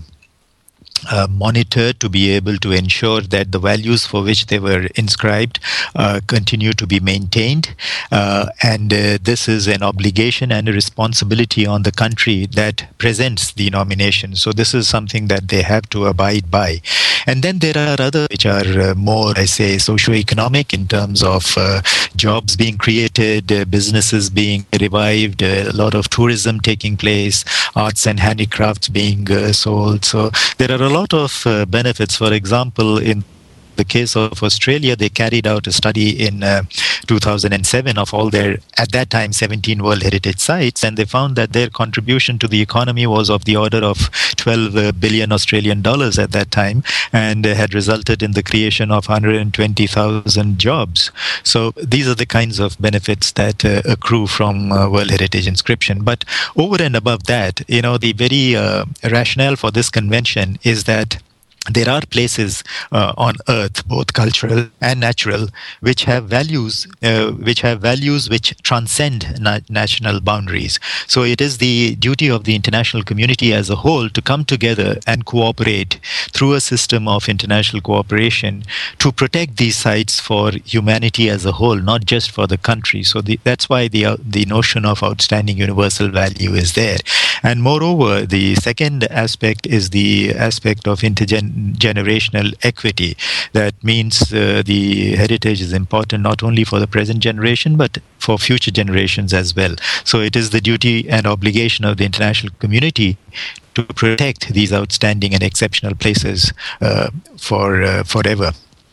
Uh, monitored to be able to ensure that the values for which they were inscribed uh, continue to be maintained. Uh, and uh, this is an obligation and a responsibility on the country that presents the nomination. So this is something that they have to abide by. And then there are others which are uh, more, I say, socio-economic in terms of uh, jobs being created, uh, businesses being revived, uh, a lot of tourism taking place, arts and handicrafts being uh, sold. So there are a lot of uh, benefits. For example, in the case of Australia, they carried out a study in uh, two thousand seven of all their, at that time, seventeen World Heritage sites, and they found that their contribution to the economy was of the order of twelve uh, billion Australian dollars at that time, and uh, had resulted in the creation of one hundred twenty thousand jobs. So these are the kinds of benefits that uh, accrue from uh, World Heritage inscription. But over and above that, you know, the very uh, rationale for this convention is that there are places uh, on Earth, both cultural and natural, which have values, uh, which have values which transcend na- national boundaries. So it is the duty of the international community as a whole to come together and cooperate through a system of international cooperation to protect these sites for humanity as a whole, not just for the country. So the, that's why the uh, the notion of outstanding universal value is there. And moreover, the second aspect is the aspect of intergen generational equity. That means uh, the heritage is important not only for the present generation but for future generations as well. So it is the duty and obligation of the international community to protect these outstanding and exceptional places uh, for uh, forever.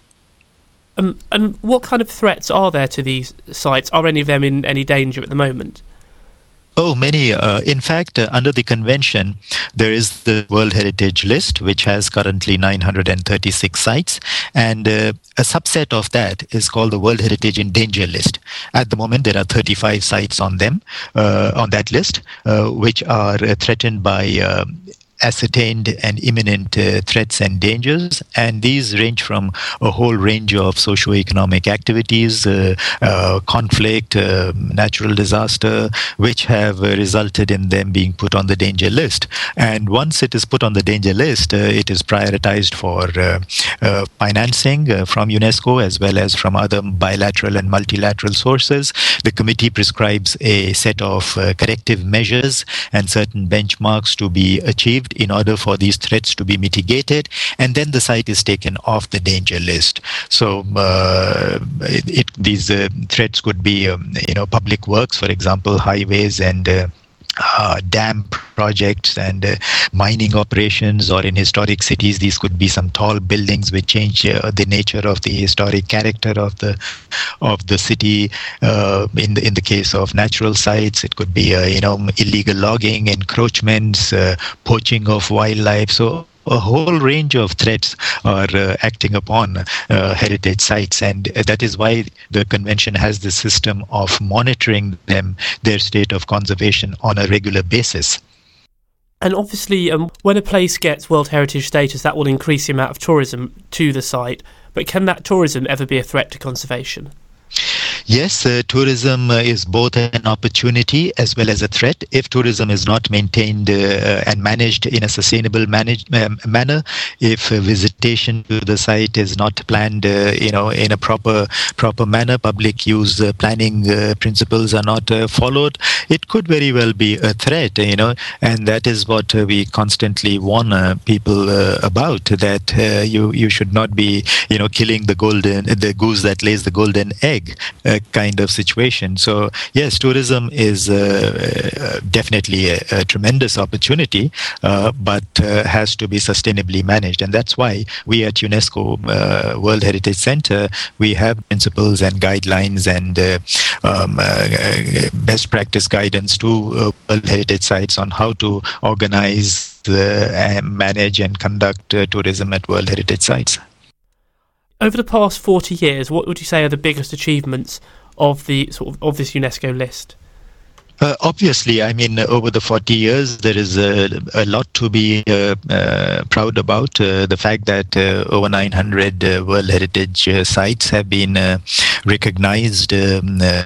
Um, and what kind of threats are there to these sites? Are any of them in any danger at the moment? Oh, many. Uh, in fact, uh, under the convention, there is the World Heritage List, which has currently nine hundred thirty-six sites. And uh, a subset of that is called the World Heritage in Danger List. At the moment, there are thirty-five sites on them, uh, on that list, uh, which are uh, threatened by uh, ascertained and imminent uh, threats and dangers, and these range from a whole range of socio-economic activities, uh, uh, conflict, uh, natural disaster, which have uh, resulted in them being put on the danger list. And once it is put on the danger list, uh, it is prioritized for uh, uh, financing uh, from UNESCO as well as from other bilateral and multilateral sources. The committee prescribes a set of uh, corrective measures and certain benchmarks to be achieved in order for these threats to be mitigated, and then the site is taken off the danger list. So uh, it, it, these uh, threats could be, um, you know, public works, for example, highways and uh, Uh, dam projects and uh, mining operations, or in historic cities these could be some tall buildings which change uh, the nature of the historic character of the of the city. Uh, in the in the case of natural sites, it could be uh, you know illegal logging, encroachments, uh, poaching of wildlife. So a whole range of threats are uh, acting upon uh, heritage sites, and that is why the convention has the system of monitoring them, their state of conservation, on a regular basis. And obviously, um, when a place gets World Heritage status, that will increase the amount of tourism to the site. But can that tourism ever be a threat to conservation? Yes, uh, tourism uh, is both an opportunity as well as a threat. If tourism is not maintained uh, and managed in a sustainable manage, um, manner, if uh, visitation to the site is not planned, uh, you know, in a proper proper manner, public use uh, planning uh, principles are not uh, followed, it could very well be a threat, you know, and that is what uh, we constantly warn uh, people uh, about, that uh, you you should not be, you know, killing the golden the goose that lays the golden egg. Uh, kind of situation. So yes, tourism is uh, uh, definitely a, a tremendous opportunity, uh, but uh, has to be sustainably managed. And that's why we at UNESCO uh, World Heritage Center, we have principles and guidelines and uh, um, uh, best practice guidance to uh, World Heritage sites on how to organize, uh, manage and conduct uh, tourism at World Heritage sites. Over the past forty years, what would you say are the biggest achievements of the sort of of this UNESCO list? Uh, obviously, I mean, over the forty years, there is a, a lot to be uh, uh, proud about. Uh, the fact that uh, over nine hundred uh, World Heritage uh, sites have been uh, recognized um, uh,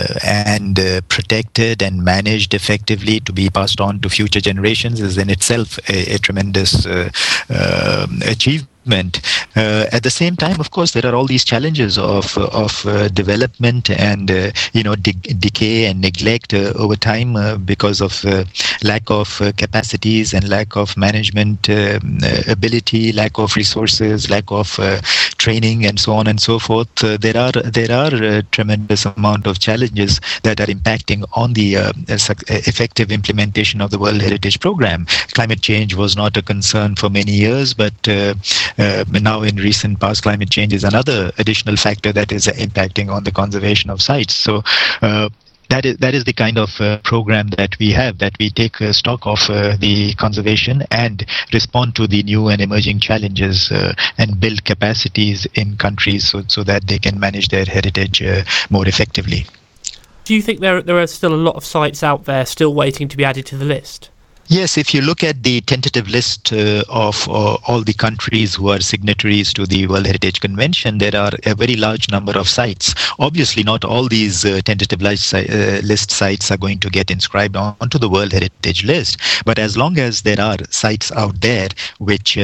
and uh, protected and managed effectively to be passed on to future generations is in itself a, a tremendous uh, uh, achievement. Uh, at the same time, of course, there are all these challenges of of uh, development and uh, you know de- decay and neglect uh, over time uh, because of uh, lack of uh, capacities and lack of management uh, ability, lack of resources, lack of uh, training, and so on and so forth. Uh, there are there are a tremendous amount of challenges that are impacting on the uh, effective implementation of the World Heritage Program. Climate change was not a concern for many years, but uh, Uh, now in recent past, climate change is another additional factor that is impacting on the conservation of sites. So uh, that is that is the kind of uh, program that we have, that we take uh, stock of uh, the conservation and respond to the new and emerging challenges uh, and build capacities in countries so, so that they can manage their heritage uh, more effectively. Do you think there there are still a lot of sites out there still waiting to be added to the list? Yes, if you look at the tentative list uh, of uh, all the countries who are signatories to the World Heritage Convention, there are a very large number of sites. Obviously, not all these uh, tentative list, uh, list sites are going to get inscribed on, onto the World Heritage List. But as long as there are sites out there which uh,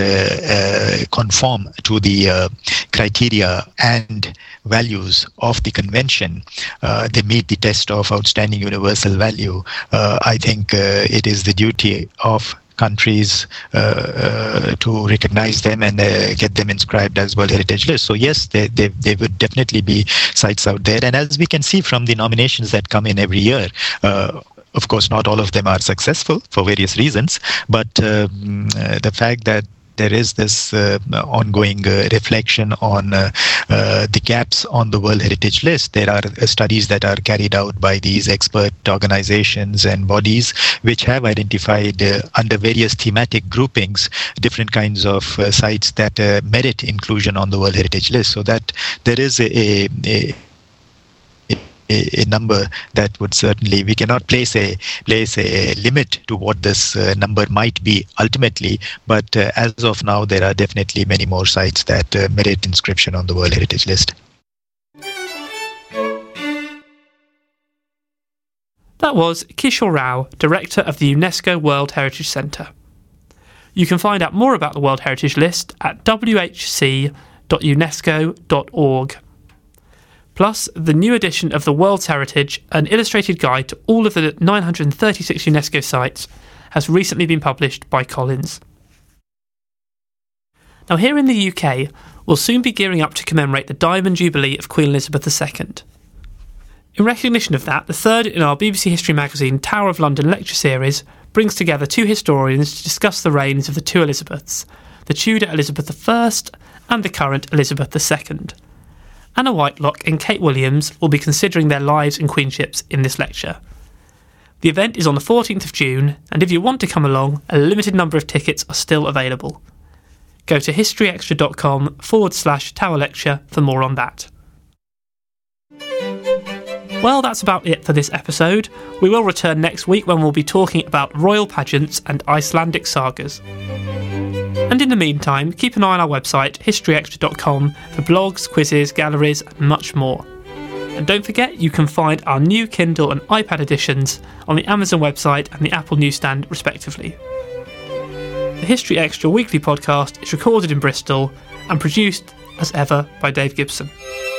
uh, conform to the uh, criteria and values of the convention, uh, they meet the test of outstanding universal value. Uh, I think uh, it is the duty of countries uh, uh, to recognize them and uh, get them inscribed as World Heritage List. So yes, they, they, they would definitely be sites out there. And as we can see from the nominations that come in every year, uh, of course, not all of them are successful for various reasons, but um, uh, the fact that there is this uh, ongoing uh, reflection on uh, uh, the gaps on the World Heritage List. There are uh, studies that are carried out by these expert organizations and bodies which have identified uh, under various thematic groupings different kinds of uh, sites that uh, merit inclusion on the World Heritage List. So that there is a, a, a a number that would certainly, we cannot place a place a limit to what this uh, number might be ultimately, but uh, as of now there are definitely many more sites that uh, merit inscription on the World Heritage List. That was Kishore Rao, Director of the UNESCO World Heritage Centre. You can find out more about the World Heritage List at w h c dot unesco dot org. Plus, the new edition of the World's Heritage, an illustrated guide to all of the nine hundred thirty-six UNESCO sites, has recently been published by Collins. Now, here in the U K, we'll soon be gearing up to commemorate the Diamond Jubilee of Queen Elizabeth the Second. In recognition of that, the third in our B B C History magazine Tower of London lecture series brings together two historians to discuss the reigns of the two Elizabeths, the Tudor Elizabeth the First and the current Elizabeth the Second. Anna Whitelock and Kate Williams will be considering their lives and queenships in this lecture. The event is on the fourteenth of June, and if you want to come along, a limited number of tickets are still available. Go to historyextra.com forward slash tower lecture for more on that. Well, that's about it for this episode. We will return next week when we'll be talking about royal pageants and Icelandic sagas. And in the meantime, keep an eye on our website, history extra dot com, for blogs, quizzes, galleries, and much more. And don't forget, you can find our new Kindle and iPad editions on the Amazon website and the Apple newsstand, respectively. The History Extra weekly podcast is recorded in Bristol and produced, as ever, by Dave Gibson.